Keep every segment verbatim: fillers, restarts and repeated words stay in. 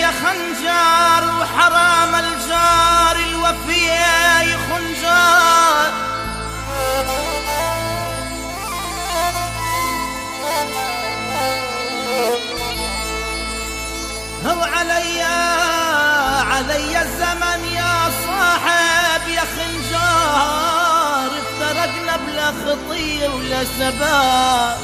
خنجار وحرام الجار الوفي خنجار. هو علي علي الزمن يا صاحب يا خنجار، افترقنا بلا خطية ولا سباب.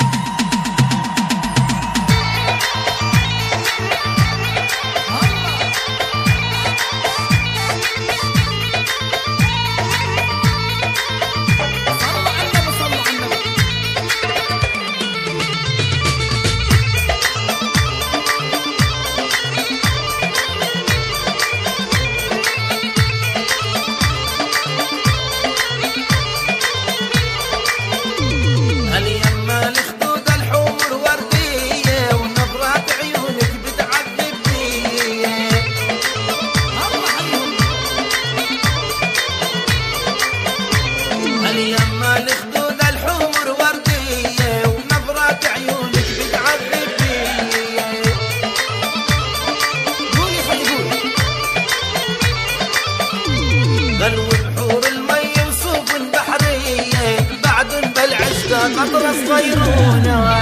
مطر الصيرونة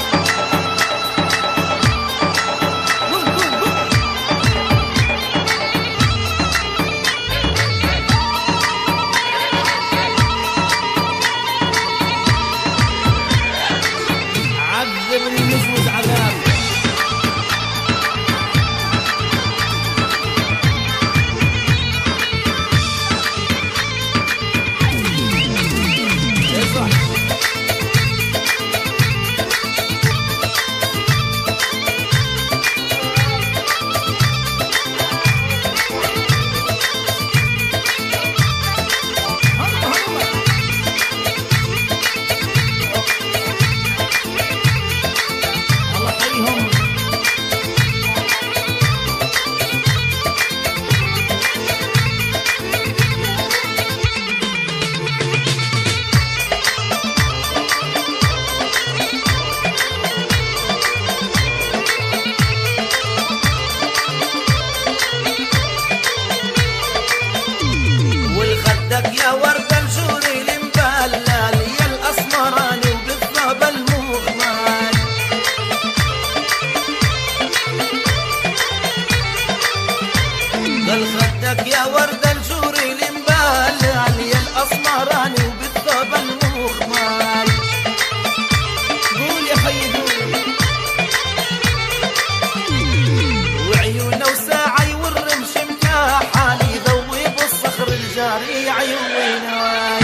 عذبني مفوز عذاب. يا ورد الجوري المبلل يا الاسمراني وبالثوب المغمل. قال خدك يا ورد الجوري المبلل يا الاسمراني وبالثوب المغمل. قول يا خي قول. وعيونه وساعي والرمش مكاحل يذوب الصخر الجاري عيوني.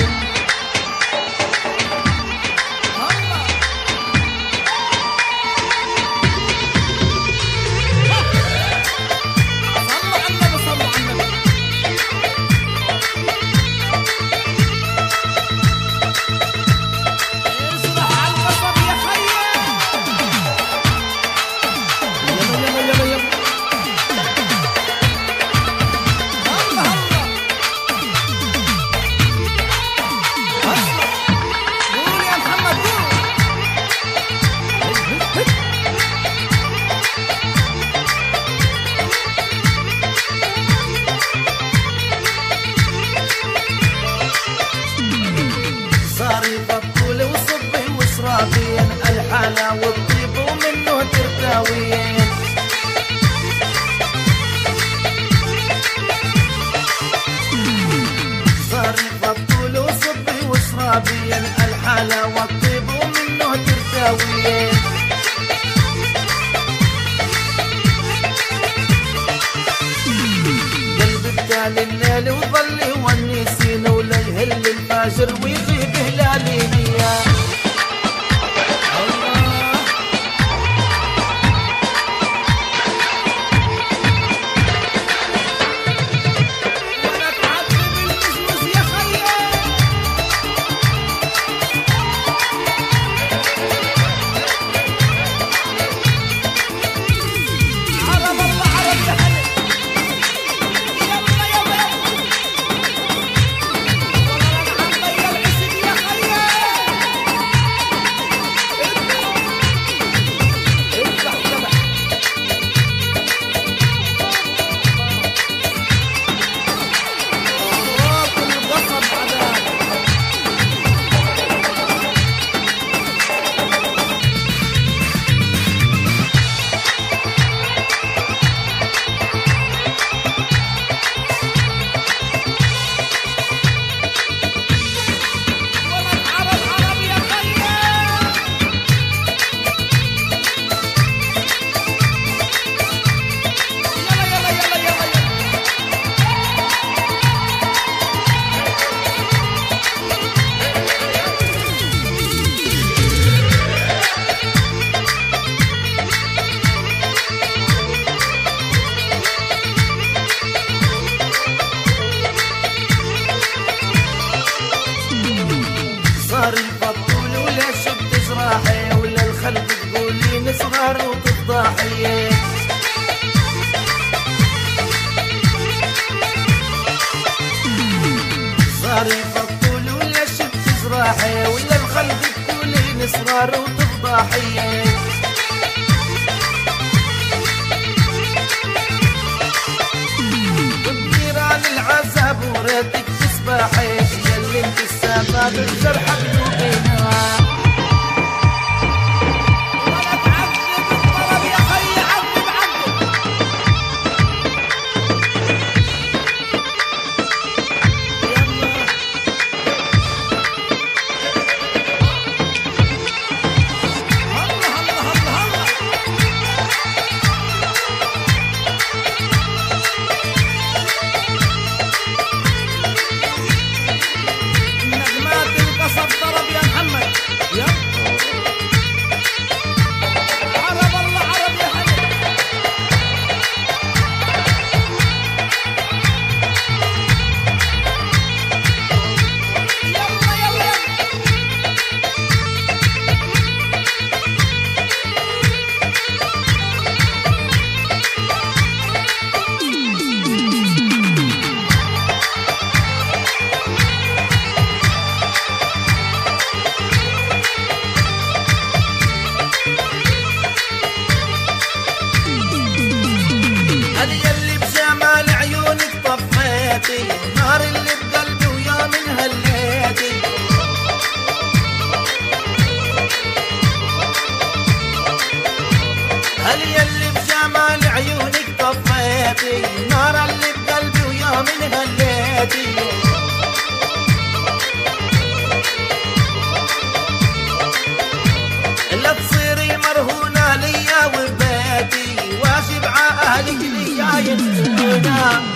الحلا والطيب ومنه ترتاوين. صار الطول وصبي وشرابين الحلا والطيب ومنه ترتاوين. قلب التالي الليل وظل يونسين ولا يهل الفجر ويغيب هلالي. تفضحي. صار يفضل ولا شفت جراحي ولا الخلق تقولين اسرار وتفضحي. بنيران العذاب وريتك تصبحي ياللي انت السبب الجرح قلوبنا. النار اللي بقلبي ويا من هليتي. هل يلي بجمال عيونك طفيتي النار اللي بقلبي ويا من هليتي. لا تصيري مرهونة ليا وبيتي واشبع اهلك ليا ينسونا.